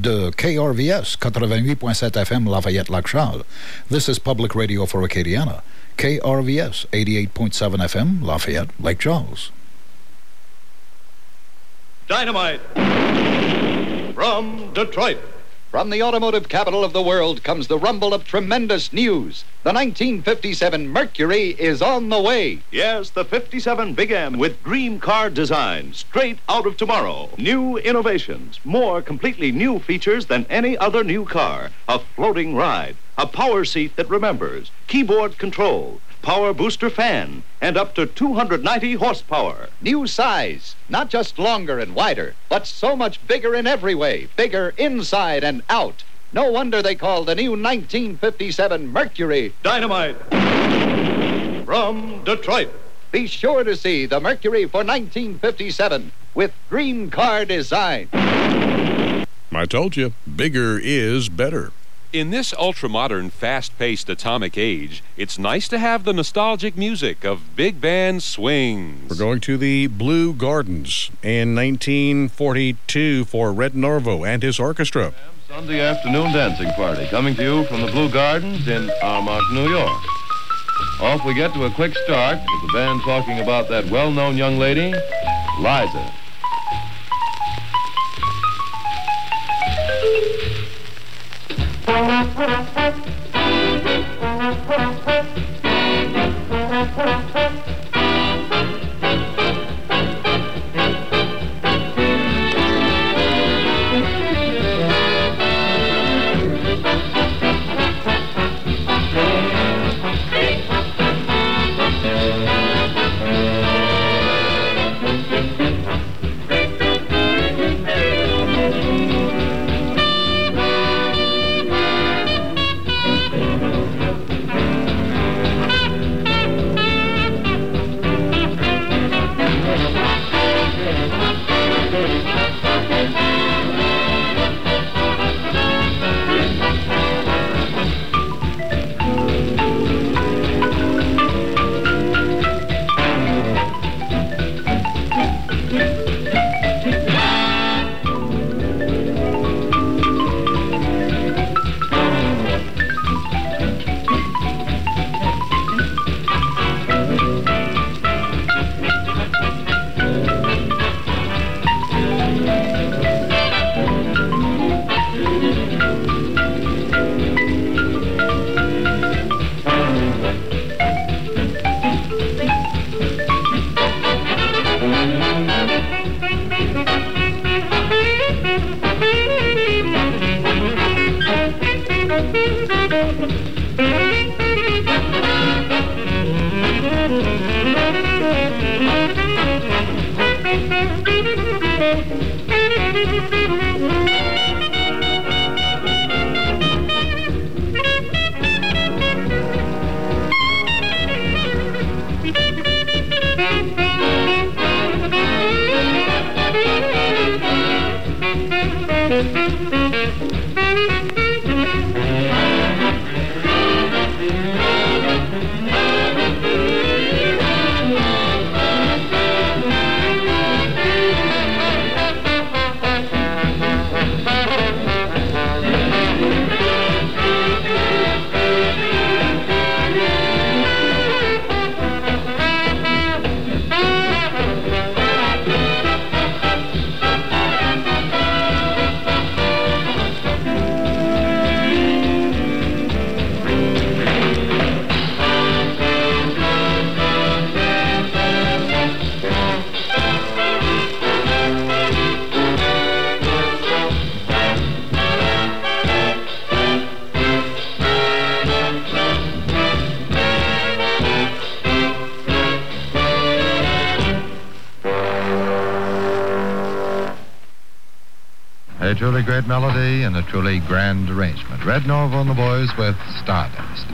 de KRVS 88.7 FM Lafayette-Lac Charles. This is Public Radio for Acadiana. KRVS 88.7 FM Lafayette, Lake Charles. Dynamite from Detroit. From the automotive capital of the world comes the rumble of tremendous news. The 1957 Mercury is on the way. Yes, the 57 Big M with dream car design, straight out of tomorrow. New innovations, more completely new features than any other new car. A floating ride, a power seat that remembers, keyboard control, power booster fan, and up to 290 horsepower. New size, not just longer and wider, but so much bigger in every way. Bigger inside and out. No wonder they call the new 1957 Mercury Dynamite from Detroit. Be sure to see the Mercury for 1957 with dream car design. I told you, bigger is better. In this ultra-modern, fast-paced atomic age, it's nice to have the nostalgic music of big band swings. We're going to the Blue Gardens in 1942 for Red Norvo and his orchestra. Sunday afternoon dancing party coming to you from the Blue Gardens in Armonk, New York. Off we get to a quick start with the band talking about that well-known young lady, Liza. A truly great melody and a truly grand arrangement. Red Norvo and the Boys with Stardust.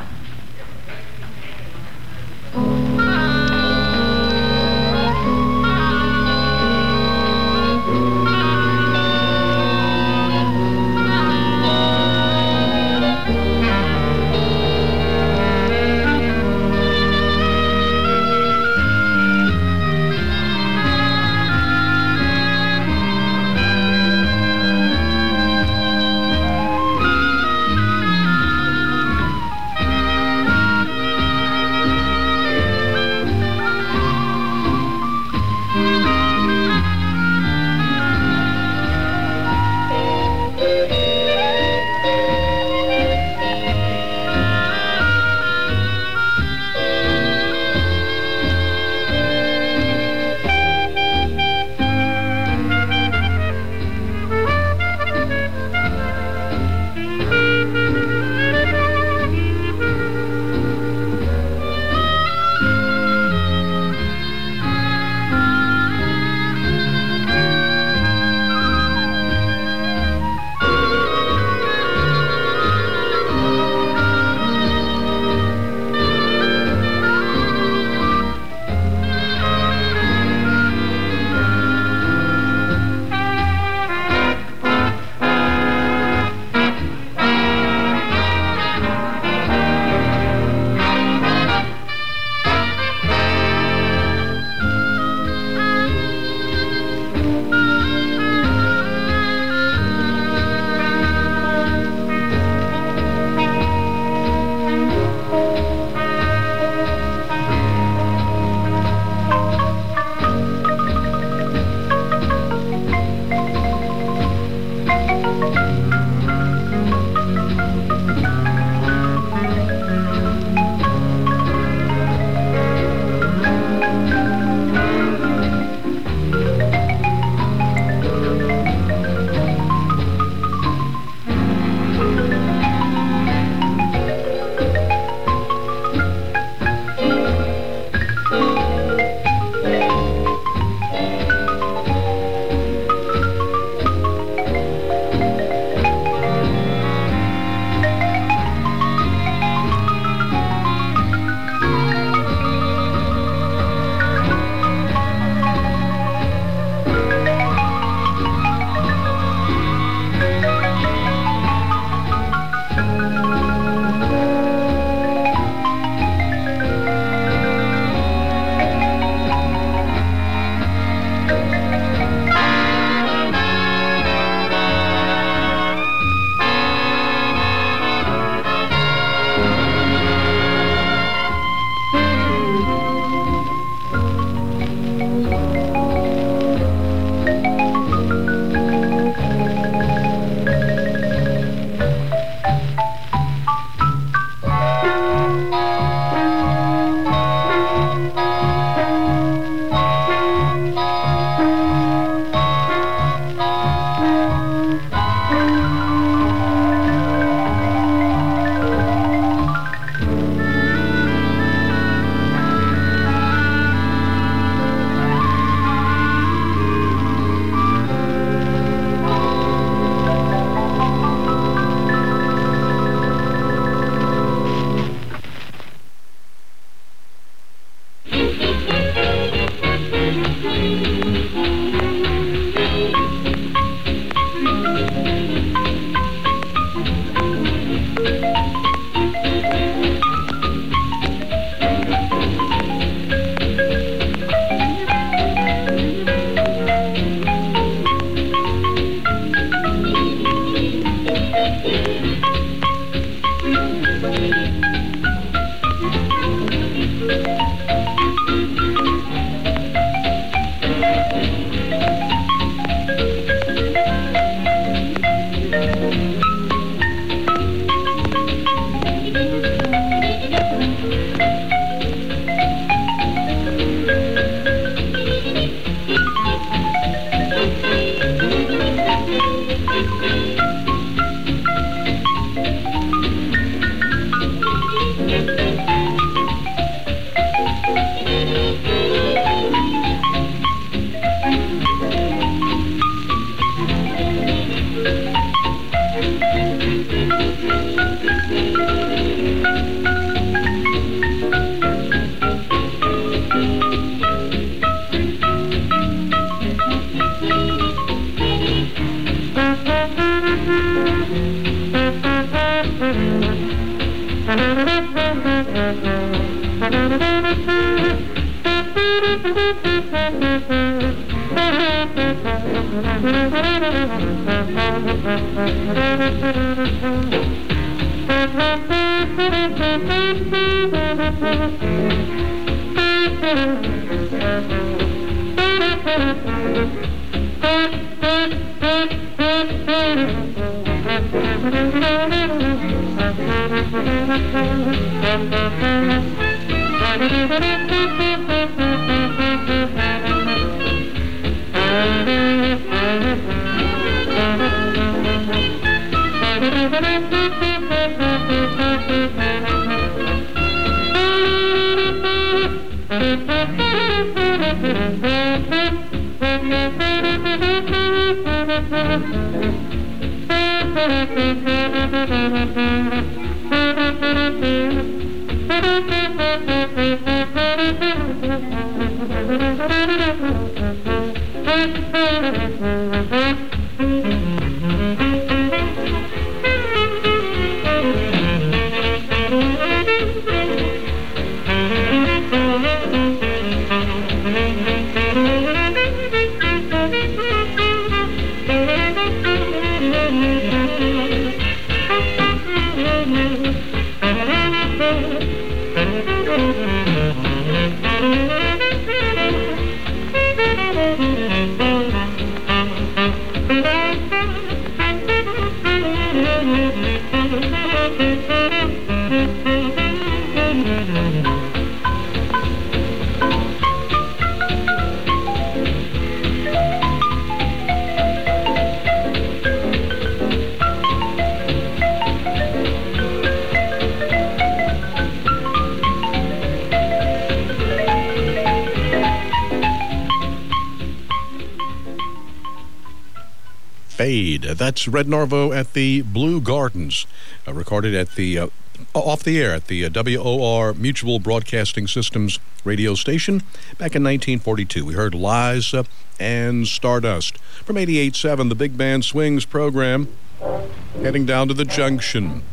Fade. That's Red Norvo at the Blue Gardens, recorded at the off the air at the WOR Mutual Broadcasting Systems radio station back in 1942. We heard Liza and Stardust. From 88.7, the Big Band Swings program, heading down to the Junction.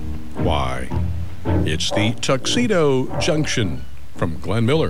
Why? It's the Tuxedo Junction from Glenn Miller.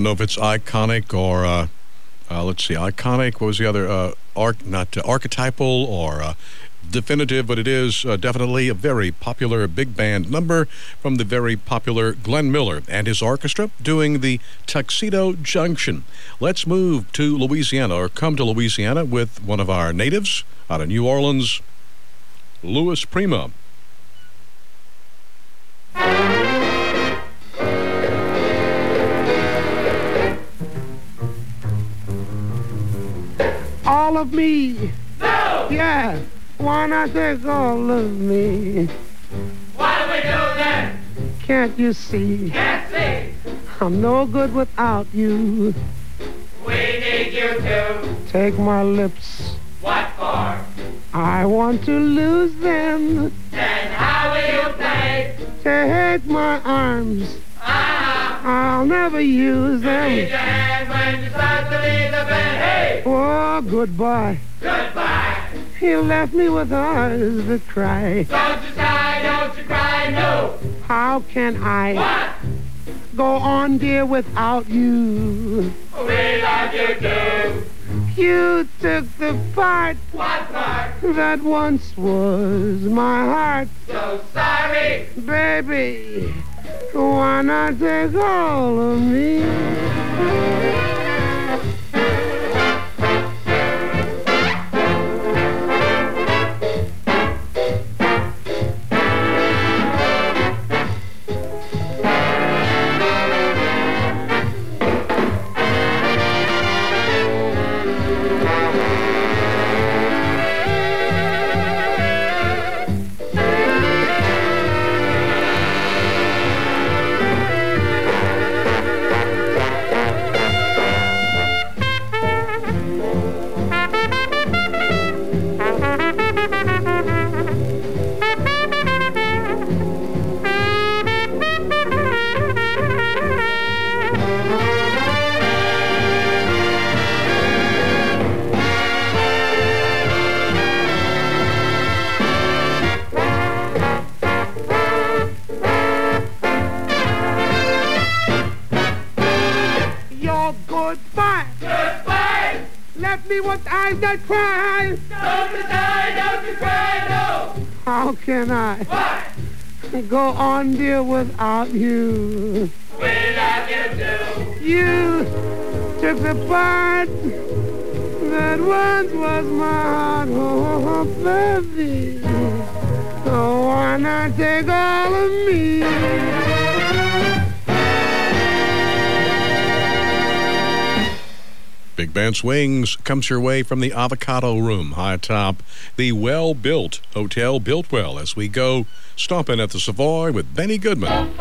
don't know if it's iconic or, let's see, iconic. What was the other? Archetypal or definitive, but it is definitely a very popular big band number from the very popular Glenn Miller and his orchestra doing the Tuxedo Junction. Let's move to Louisiana, or come to Louisiana, with one of our natives out of New Orleans, Louis Prima. All of me. No! Yeah. Why not take all of me? Why do we do that? Can't you see? Can't see. I'm no good without you. We need you to. Take my lips. What for? I want to lose them. Then how will you play? Take my arms. I'll never use them. Need your hand when you start to leave the bed. Hey! Oh, goodbye. Goodbye. You left me with eyes that cry. Don't you sigh, don't you cry, no. How can I What? go on, dear, without you? We love you too. You took the part What part? that once was my heart. So sorry. Baby, why not take all of me? With eyes that cry. Don't you sigh, don't you cry, no. How can I What? go on, dear, without you? We love you too. You took the part that once was my heart. Oh, baby, oh, why not take all of me? Big Band Swings comes your way from the Avocado Room, high atop the well-built Hotel Built-Well, as we go stomping at the Savoy with Benny Goodman.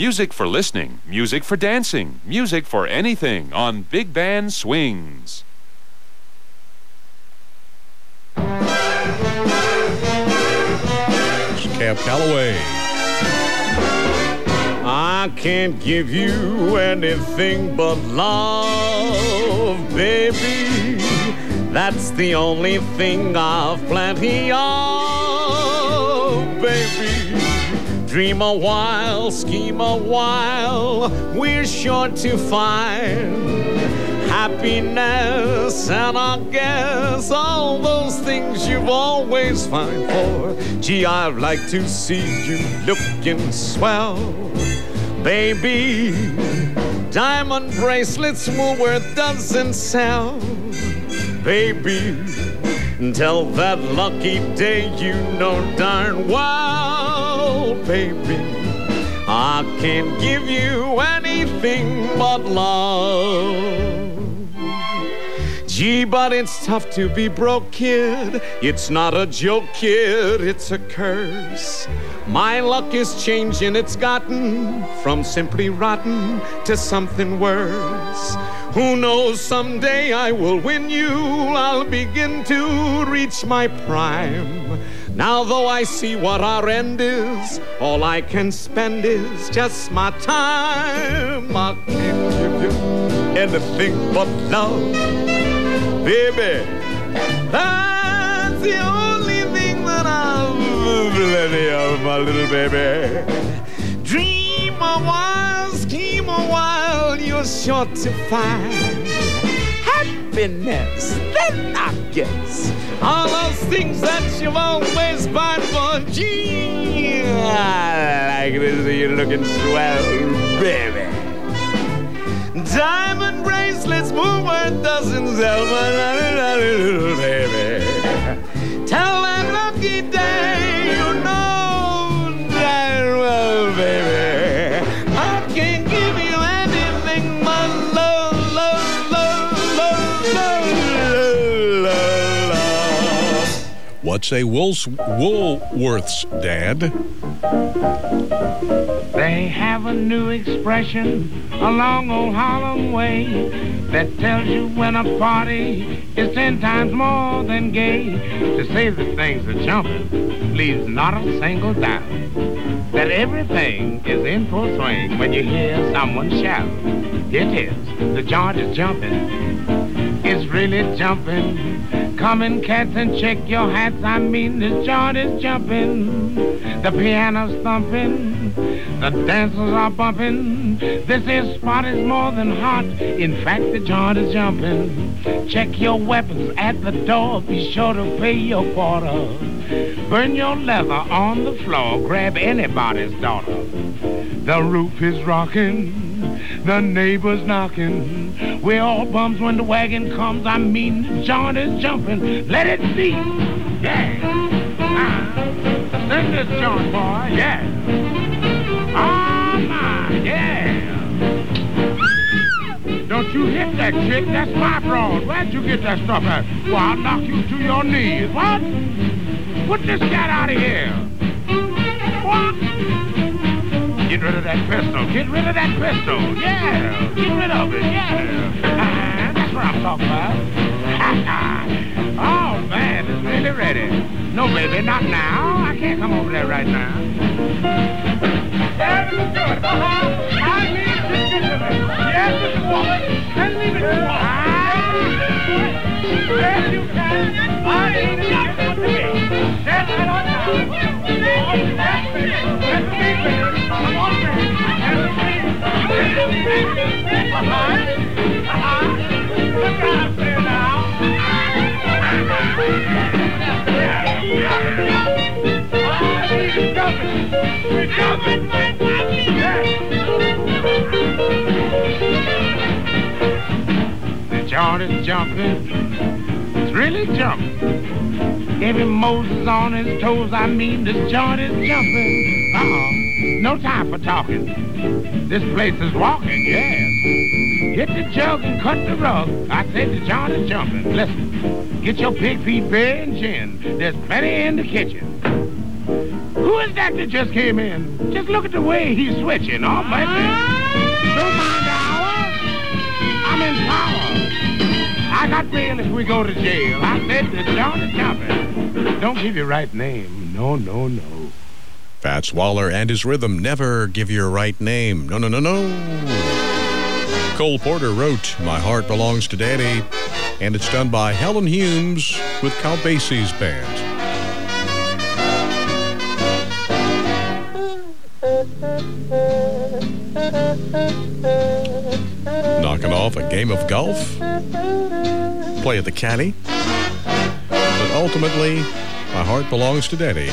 Music for listening, music for dancing, music for anything on Big Band Swings. Cab Calloway. I can't give you anything but love, baby. That's the only thing I've plenty of, baby. Dream a while, scheme a while, we're sure to find happiness, and I guess all those things you've always fined for. Gee, I'd like to see you looking swell, baby. Diamond bracelets Woolworth doesn't sell, baby. Till that lucky day you know darn well, baby, I can't give you anything but love. Gee, but it's tough to be broke, kid. It's not a joke, kid, it's a curse. My luck is changing, it's gotten from simply rotten to something worse. Who knows, someday I will win you, I'll begin to reach my prime. Now though I see what our end is, all I can spend is just my time. I can't give you anything but love, baby. That's the only thing that I've plenty of, my little baby. Dream a while, scheme a while, you're sure to find happiness. Then I guess all those things that you've always bought for. Gee, I like to see you looking swell, baby. Diamond bracelets, Woolworth doesn't sell, my little baby. Tell that lucky day you know damn well, baby, I can't give you anything but love, love, love, love, love, love. What's a Woolworth's, Dad? They have a new expression along old Harlem way that tells you when a party is 10 times more than gay. To say that things are jumping leaves not a single doubt that everything is in full swing when you hear someone shout. It is, the joint is jumping, it's really jumping. Come in, cats, and check your hats. I mean, the joint is jumping. The piano's thumping. The dancers are bumping. This spot is more than hot. In fact, the joint is jumping. Check your weapons at the door. Be sure to pay your quarter. Burn your leather on the floor. Grab anybody's daughter. The roof is rocking. The neighbors knocking. We're all bums when the wagon comes. I mean, the joint is jumping. Let it be. Yeah. Sing this joint, boy. Yeah. Oh, my. Yeah. Don't you hit that chick. That's my broad. Where'd you get that stuff at? Well, I'll knock you to your knees. What? Put this cat out of here. What? Get rid of that pistol. Get rid of that pistol. Yeah. Get rid of it. Yeah. That's what I'm talking about. Oh, man, it's really ready. No, baby, not now. I can't come over there right now. Yes, Mr. Stewart. I need to get to it. Yes, Mr. Woman. And leave it to me. Yes, you can. I ain't got what to be. Yes, I don't know. That's me. That's me, baby. Come on, baby. That's me. Look out there now. We're jumping. The joint is jumping. It's really jumping. Every Moses on his toes. I mean, this joint is jumping. No time for talking. This place is walking, yes. Hit the jug and cut the rug. I said the joint is jumping. Listen, get your pig feet, beer, and gin. There's plenty in the kitchen. Who is that just came in? Just look at the way he's switching. Oh, baby. Don't mind the hour. I'm in power. I got bail if we go to jail. I said to John the Chopper, don't give your right name. No, no, no. Fats Waller and his rhythm, never give your right name. No, no, no, no. Cole Porter wrote My Heart Belongs to Daddy, and it's done by Helen Humes with Count Basie's band. Knocking off a game of golf, play at the caddy, but ultimately, My Heart Belongs to Daddy.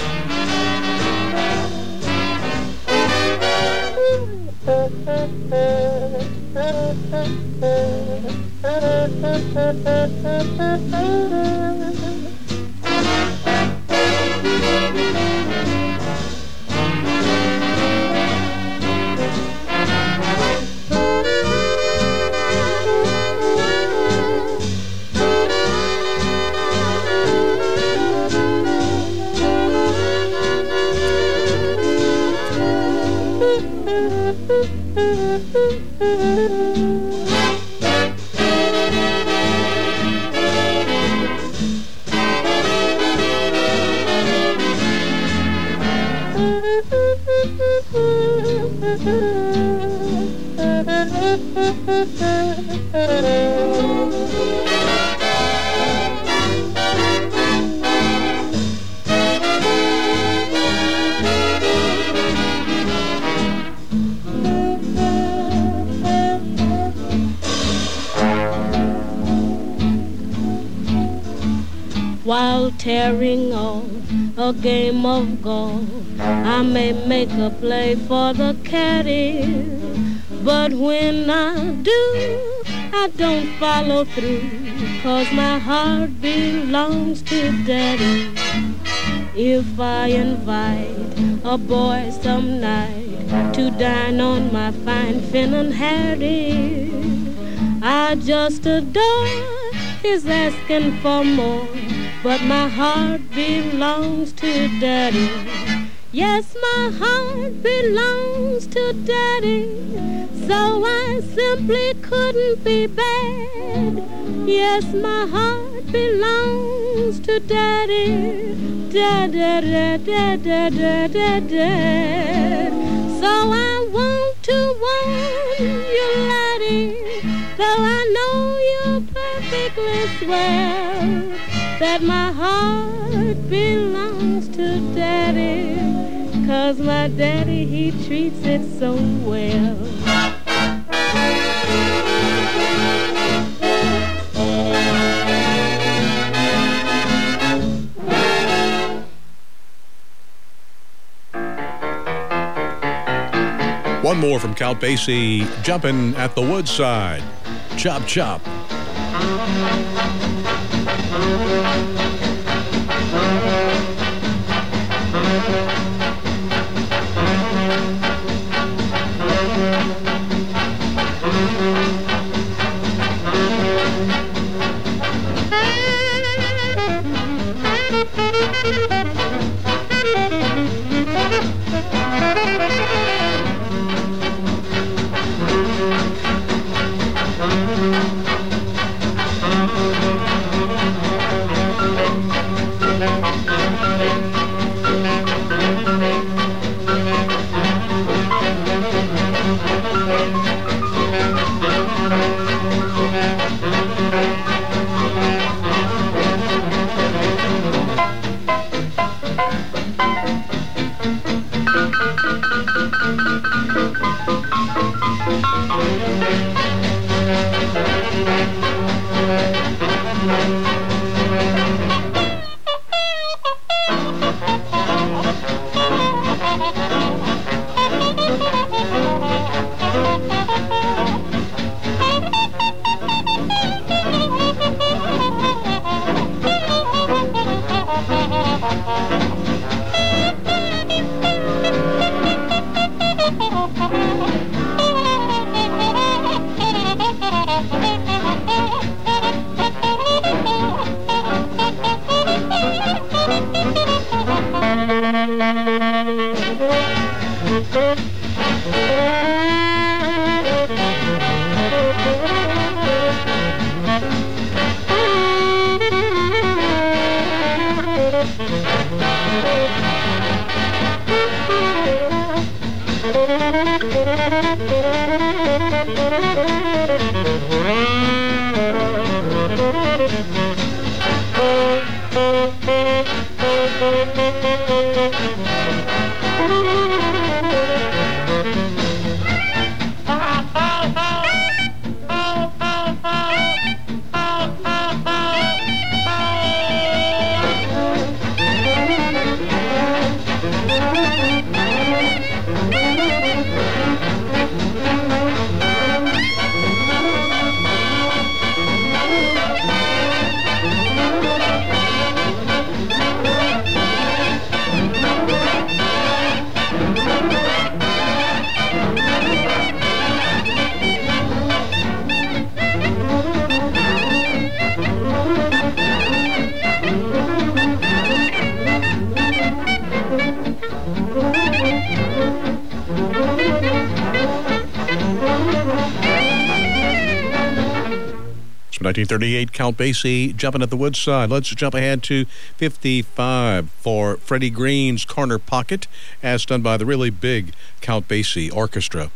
While tearing on a game of golf, I may make a play for the caddy, but when I do, I don't follow through, 'cause my heart belongs to Daddy. If I invite a boy some night to dine on my fine Finn Harry, I just adore his asking for more, but my heart belongs to Daddy. Yes, my heart belongs to Daddy, so I simply couldn't be bad. Yes, my heart belongs to Daddy, Dad, Dad, Dad, Dad, Dad, Dad, Dad, Dad. So I want to warn you, laddie, though I know you perfectly swell, that my heart belongs to Daddy, 'cause my daddy, he treats it so well. One more from Count Basie, Jumpin' at the Woodside. Chop, chop. From 1938, Count Basie, Jumping at the Woodside. Let's jump ahead to 55 for Freddie Green's Corner Pocket, as done by the really big Count Basie Orchestra.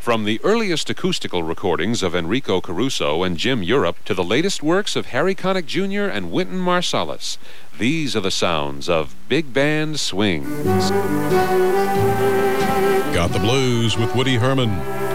From the earliest acoustical recordings of Enrico Caruso and Jim Europe to the latest works of Harry Connick Jr. and Wynton Marsalis, these are the sounds of big band swings. Got the Blues with Woody Herman.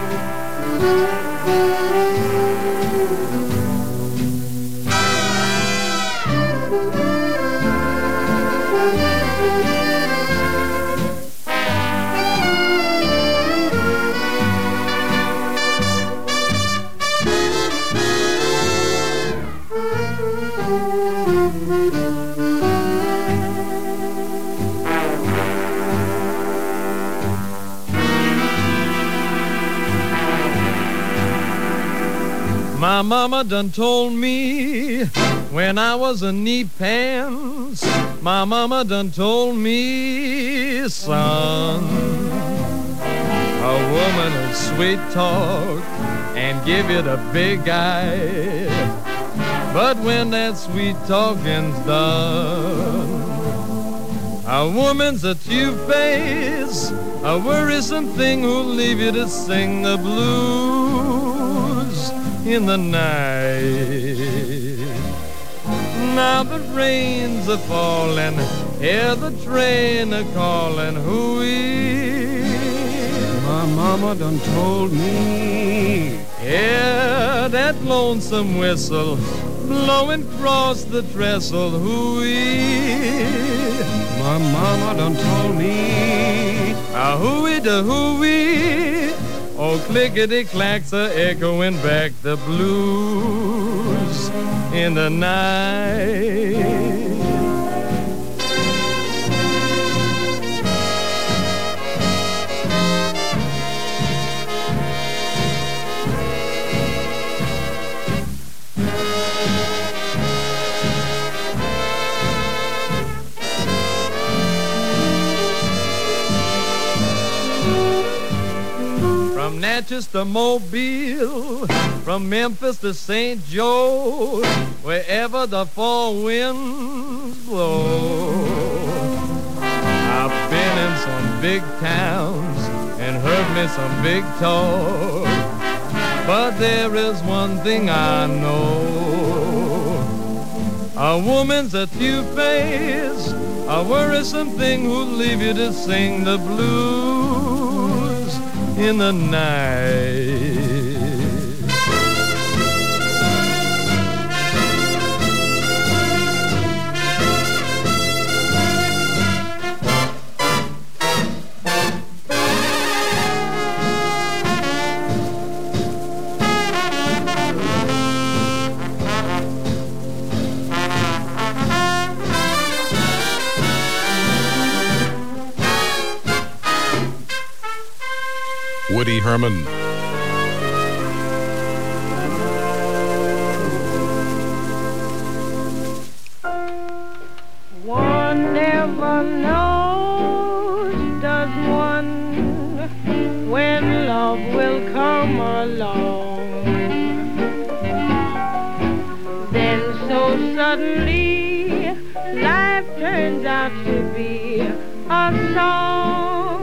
My mama done told me when I was a knee pants. My mama done told me, son, a woman will sweet talk and give you the big eye. But when that sweet talking's done, a woman's a two-face, a worrisome thing who'll leave you to sing the blues in the night. Now the rains are falling, hear the train a calling, hooey. My mama done told me, hear that lonesome whistle blowing across the trestle, hooey. My mama done told me, a hooey da hooey. Oh, clickety-clacks are echoing back the blues in the night. From Natchez to Mobile, from Memphis to St. Joe, wherever the fall winds blow. I've been in some big towns and heard me some big talk, but there is one thing I know. A woman's a two-face, a worrisome thing who'll leave you to sing the blues in the night. Woody Herman. One never knows, does one, when love will come along. Then so suddenly life turns out to be a song.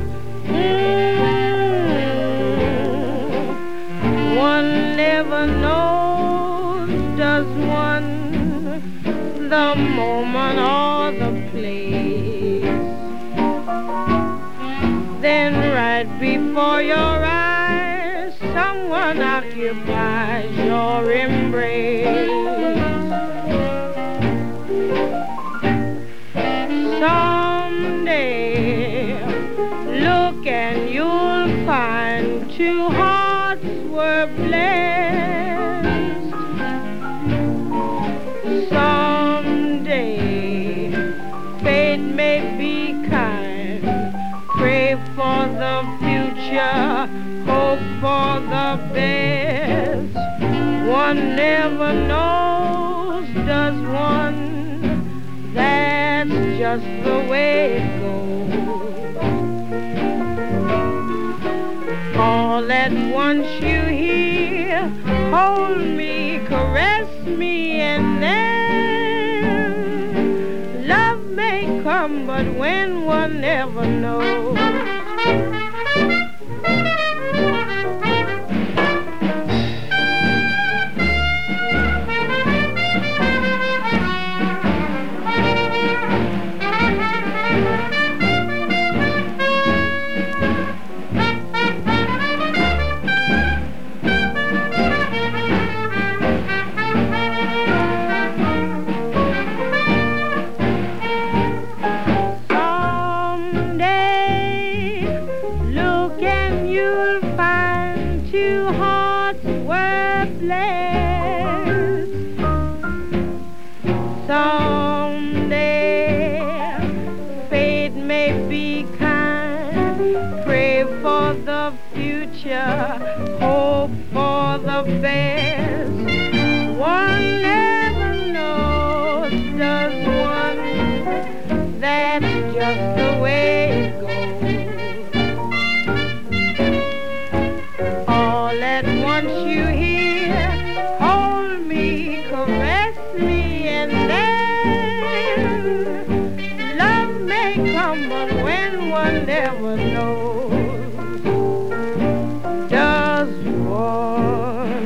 One never knows, does one, the moment or the place. Then right before your eyes, someone occupies your embrace. Someday, look and you'll find two hearts were blessed. Someday, fate may be kind. Pray for the future, hope for the best. One never knows, does one? That's just the way it goes. All at once you hear, hold me, caress me, and then love may come, but when one never knows. pray for the future, hope for the best. One never knows, does one? That's just the way it goes. All at once you hear, hold me, caress me, and then love may come, but when one never knows, does one?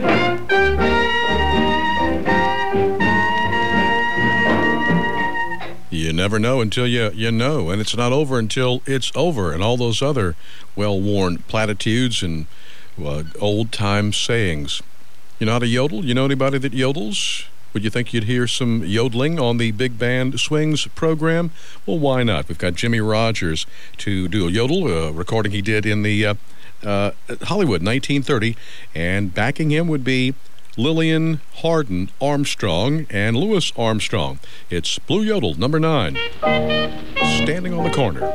You never know until you know, and it's not over until it's over, and all those other well-worn platitudes and old-time sayings. You know how to yodel? You know anybody that yodels? Would you think you'd hear some yodeling on the Big Band Swings program? Well, why not? We've got Jimmy Rogers to do a yodel, a recording he did in the Hollywood, 1930, and backing him would be Lillian Harden Armstrong and Louis Armstrong. It's Blue Yodel, number 9, Standing on the Corner.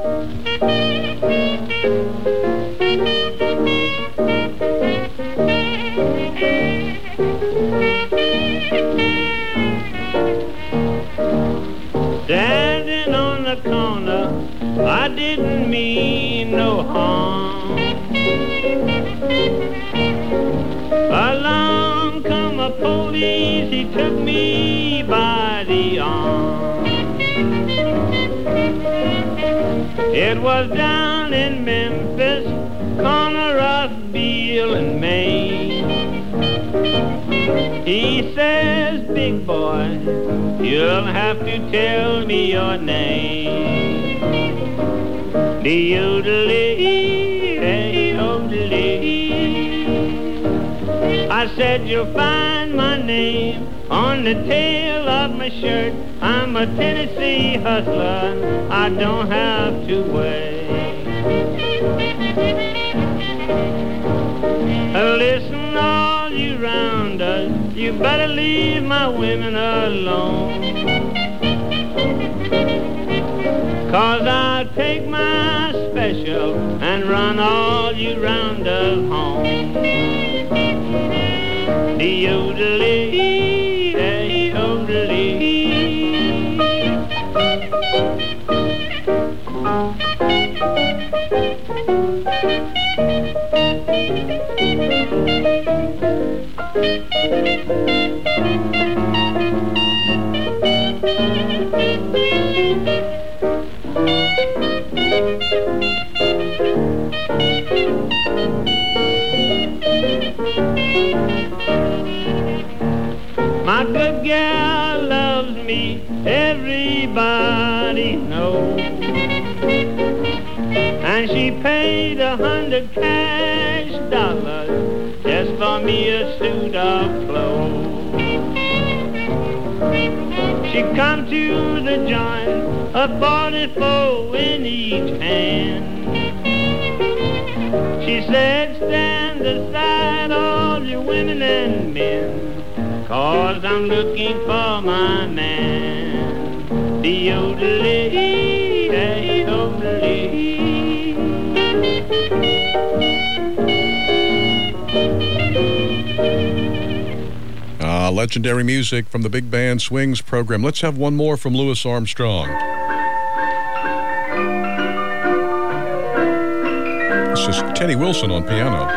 Standing on the corner, I didn't mean no harm. Along come a police, he took me by the arm. It was down in Memphis, corner of Beale and Main. He says, big boy, you'll have to tell me your name. The yodelee, hey, yodelee. I said, you'll find my name on the tail of my shirt. I'm a Tennessee hustler, I don't have to wait. Listen, all you rounders, you better leave my women alone. 'Cause I'll take my special and run all you rounders home. The yodelee, hey, yodelee. My good gal loves me, everybody knows. And she paid $100 cash just for me a suit of clothes. She come to the joint, a 44 in each hand. She said, stand aside all you women and men, 'cause I'm looking for my man. The yodelee, hey, yodelee. Legendary music from the Big Band Swings program. Let's have one more from Louis Armstrong. This is Teddy Wilson on piano.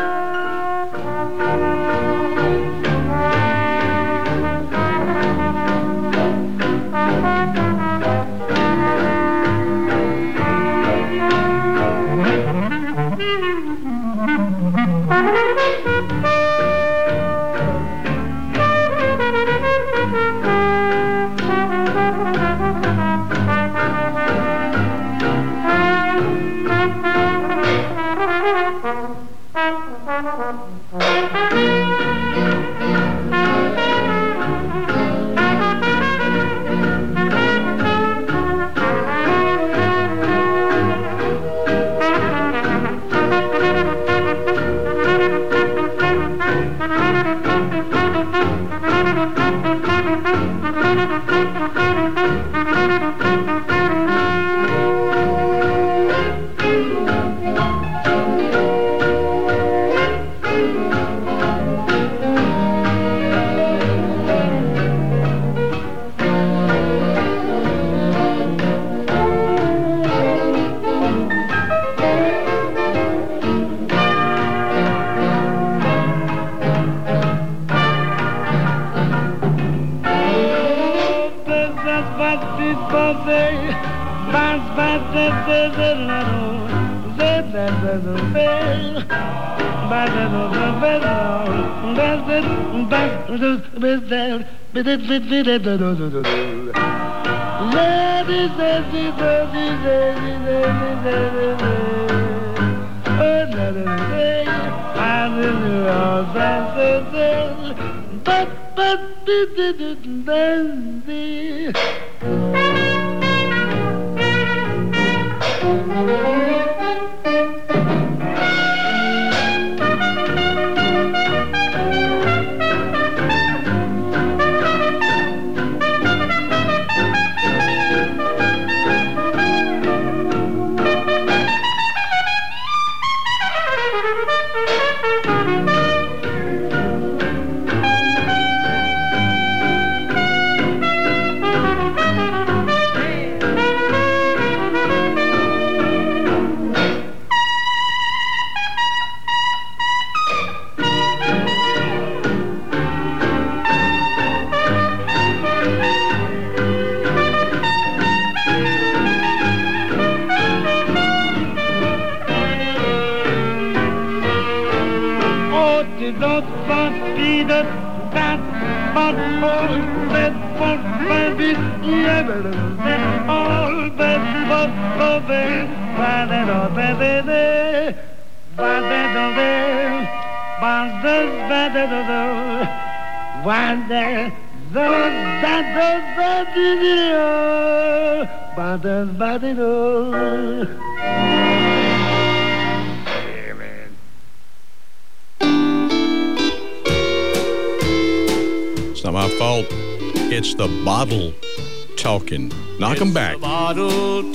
It's not my fault. It's the bottle talking. Knock 'em back. The bottle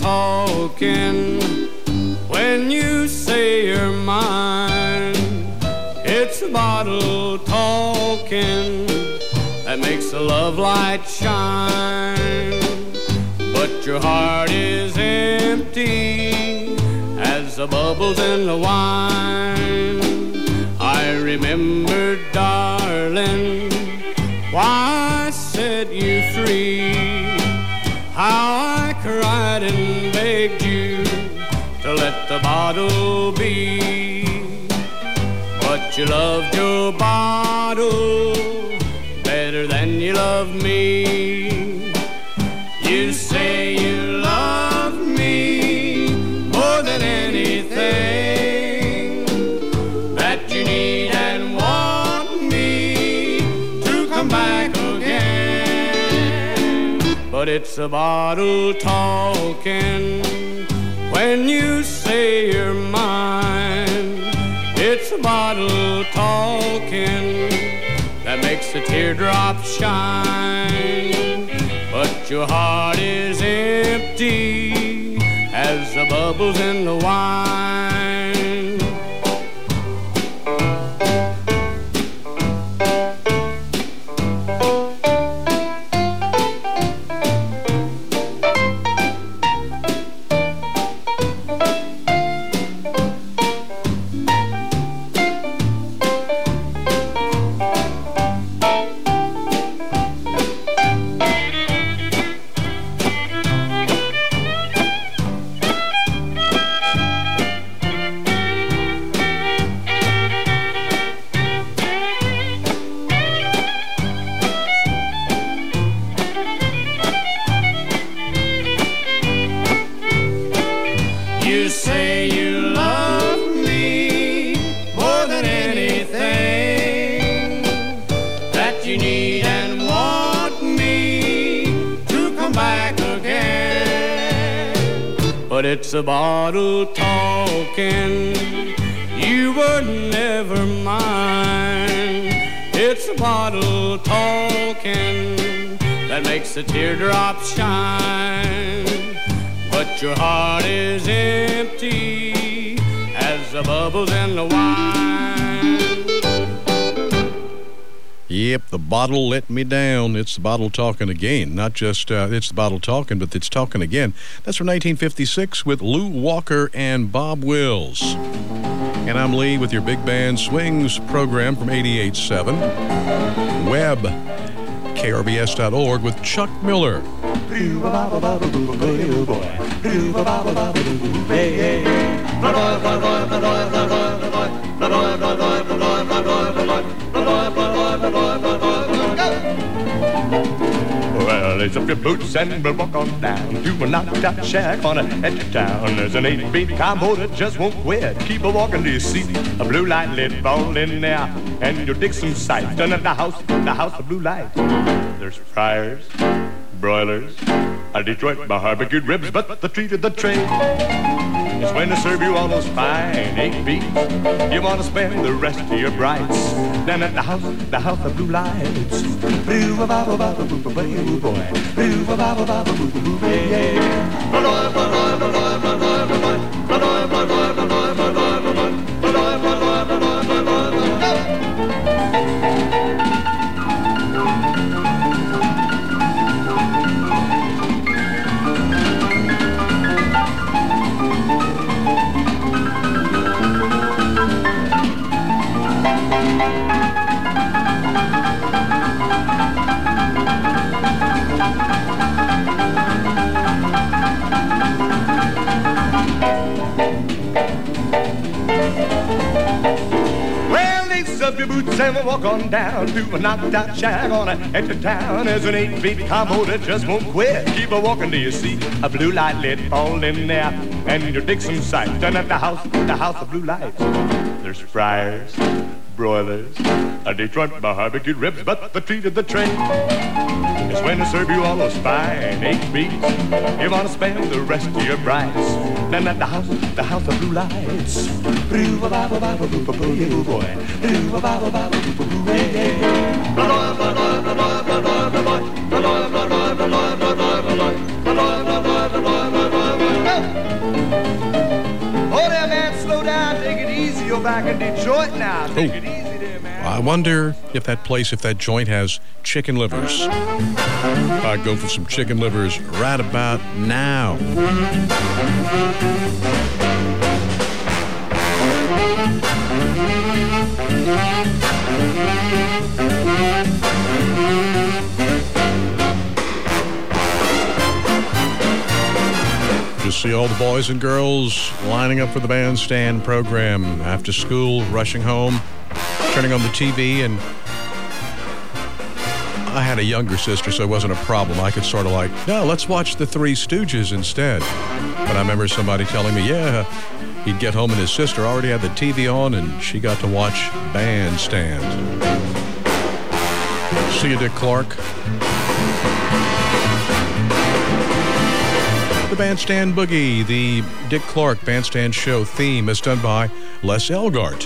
talking when you say you're mine. It's the bottle talking that makes the love light shine. But your heart is empty as the bubbles in the wine. I remember, darling, why I set you free. How I cried and begged you to let the bottle be. But you loved your bottle better than you love me. You say you love me more than anything, that you need and want me to come back again. But it's a bottle talking when you say you're mine. It's a bottle talking that makes the teardrop shine. But your heart is empty as the bubbles in the wine. You say you love me more than anything, that you need and want me to come back again. But it's a bottle talking, you were never mine. It's a bottle talking that makes the teardrops shine. But your heart is empty as the bubbles in the wine. Yep, the bottle let me down. It's the bottle talking again. Not just it's the bottle talking, but it's talking again. That's from 1956 with Lew Walker and Bob Wills. And I'm Lee with your Big Band Swings program from 88.7. Webb KRBS.org with Chuck Miller. Well, lace up your boots and we'll walk on down to a knocked-out shack on the edge of town. There's an 8-beat combo that just won't quit. Keep a walking till you see a blue light lit fall in there, and you'll dig some sights. Done at the house of blue lights. There's fryers, broilers, a Detroit barbecued ribs, but the treat of the trade is when they serve you all those fine 8 beats. You want to spend the rest of your brights down at the house of blue lights. Your boots and we'll walk on down to a knocked-out shack on the edge of town. There's an 8-beat combo that just won't quit. Keep a walking till you see a blue light lit fall in there, and you'll dig some sights. Done at the house of blue lights. There's fryers, broilers, a Detroit barbecued ribs, but the treat of the trade is when they serve you all those fine 8 beats. You want to spend the rest of your brights down at the house of blue lights. Oh, there, man, slow down, take it easy. You're back in Detroit now. Take it easy there, man. I wonder if that joint has chicken livers. I'd go for some chicken livers right about now. Just see all the boys and girls lining up for the bandstand program after school, rushing home, turning on the TV, and I had a younger sister, so it wasn't a problem. I could sort of like, no, let's watch the Three Stooges instead. But I remember somebody telling me, yeah, he'd get home and his sister already had the TV on and she got to watch Bandstand. See you, Dick Clark. The Bandstand Boogie, the Dick Clark Bandstand Show theme, is done by Les Elgart.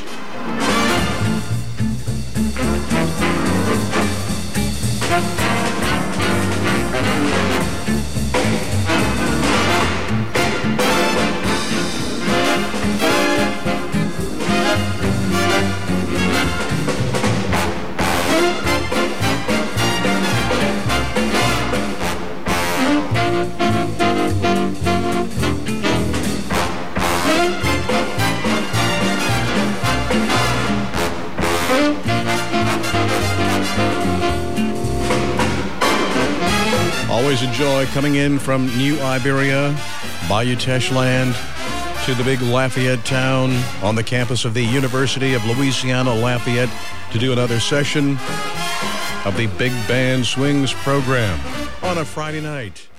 Always enjoy coming in from New Iberia, Bayou Teche Land, to the big Lafayette town on the campus of the University of Louisiana Lafayette to do another session of the Big Band Swings program on a Friday night.